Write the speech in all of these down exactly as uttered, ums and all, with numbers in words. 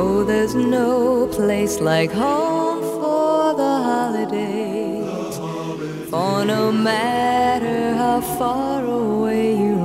Oh, there's no place like home for the holidays, for no matter how far away you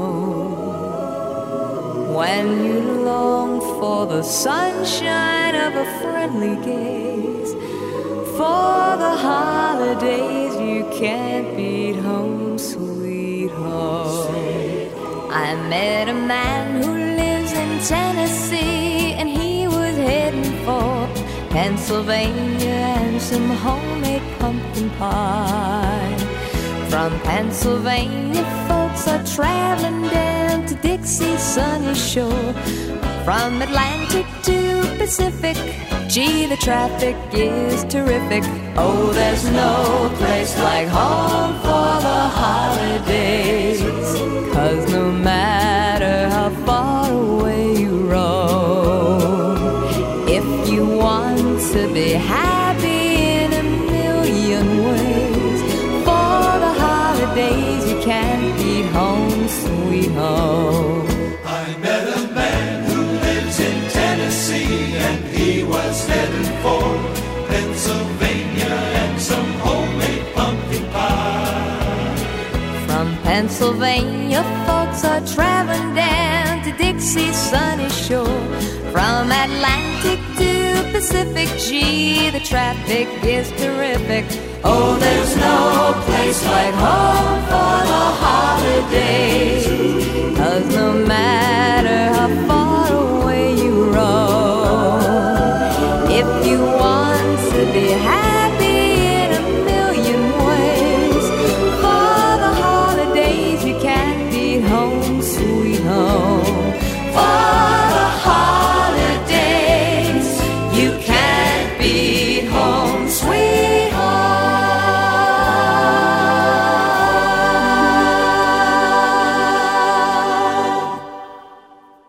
roam, when you long for the sunshine of a friendly gaze, for the holidays you can't beat home, sweet home. I met a man who lives in Tennessee, and he was heading for Pennsylvania and some homemade pumpkin pie. From Pennsylvania, folks are traveling down to Dixie's sunny shore. From Atlantic to Pacific, gee, the traffic is terrific. Oh, there's no place like home for the holidays, 'cause no matter how far away you roam, if you want to be happy in a million ways, for the holidays you can't beat home, sweet home. I met a man who lives in Tennessee, and he was heading for Pennsylvania and some homemade pumpkin pie. From Pennsylvania, folks are traveling down to Dixie's sunny shore. From Atlantic to Pacific, gee, the traffic is terrific. Oh, there's no